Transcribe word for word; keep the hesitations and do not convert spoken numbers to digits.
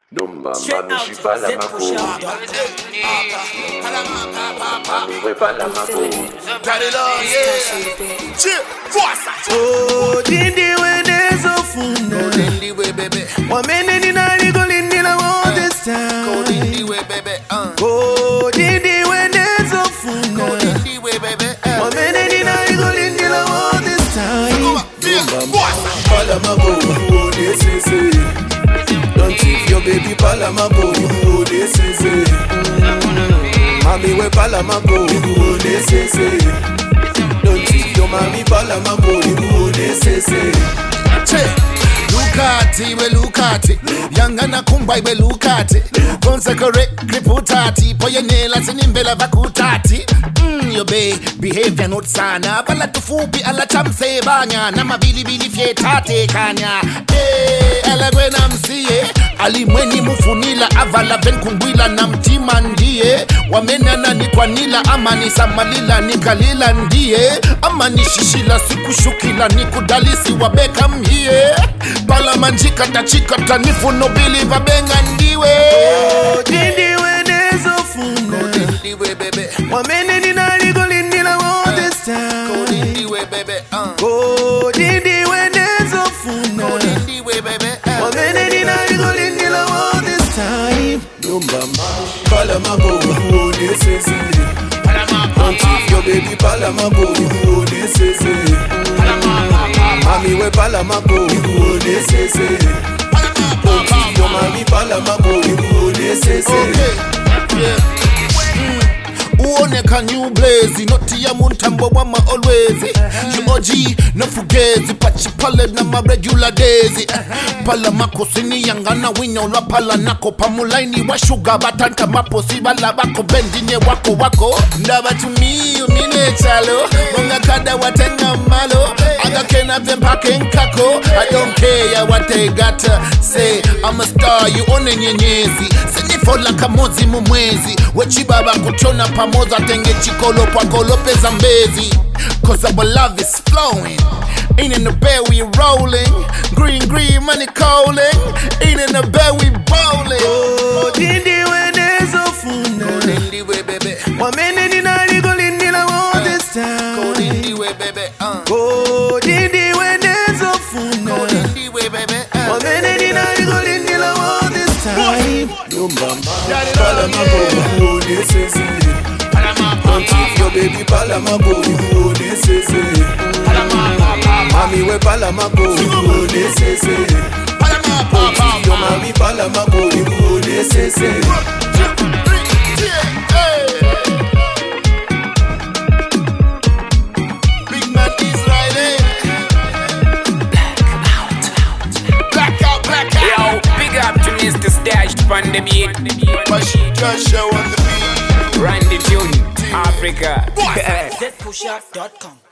Numba, mami, je suis pas la maco. Mami, ouais, pas la maco. Oh, Dindi, when there's a fun. Go Dindi way, baby. One minute in a legal Dindi, I want this time. Go Dindi way, baby. Uh. Oh, Dindi, when there's a fun. Go Dindi way, baby. Uh. One minute in a legal Dindi, I want this time. Numba, Palamago, oh, this is it. Don't leave your baby Palamago, oh, this is it. Mommy, we Palamago, oh, this is it. Don't leave your mommy Palamago, oh, this is it. Lukati, we Lukati. Yangana kumbai we Lukati. Consecrate, kriputati. Poyenela sinimbela vakutati. Mm, yo be, behavior not sana. Bala tufupi ala chamse banya. Nama bili bili fietate kanya. Eh, ala gwena msiye. Alimweni mufunila avala ven kungwila na mtima ndiye. Wamenana ni kwa nila ama ni samalila ni kalila ndiye. Ama ni shishila siku shukila ni kudalisi wabeka mhiye. Pala manjika tachika tanifu no believe abenga ndiwe. Oh, Dindi we nezo funa. Go Dindi way, baby. Wamene ni nali golindi la want this time. Go Dindi way, baby. Uh. Oh, Dindi we nezo funa. Go Dindi way, baby. Uh. Wamene ni nali golindi la want this time. Numba Palamago, oh, this is it. Don't leave your baby Palamago, oh, this is it. Mommy, we Palamago, oh, this is it. Don't leave your mommy Palamago, oh, this is it. Okay, yeah. Uone ka new blaze, noti ya muntambo wama always. You O G, no fugezi, pachi pale na ma regular days. Pala mako sini yangana winyo la pala nako pamulaini wa sugar batanta mapo sibala bako bendine wako wako. Ndaba tumi umine chalo, monga kada watenga malo. Aga kena vempake nkako, I don't care what they got to say. I'm a star, you one nyenyezi. Senifola kamozi mumwezi, wechibaba kuchona pamoza tenge chikolo pa kolope zambezi. Cause our love is flowing. In in the bed we rolling. Green green money calling. In in the bed we bowling. Oh, Dindi we nezo funa. Go Dindi way, baby. Wamene ni nali golindi la want this time. Go Dindi way, baby. Uh. Oh, Dindi we nezo funa. Go Dindi way, baby. Uh. Wamene ni nali golindi la want this time. Numba Palamago, oh, this is it. Don't leave your baby Palamago, oh, this is it. Mommy, we Palamago, oh, this is it. Don't leave your mommy Palamago, oh, this is it. Big man is riding. Black out, black out. Yo, big up to Mister Stashed on the beat. Just show on the beat. Run the tune, Africa. Z Pusha dot com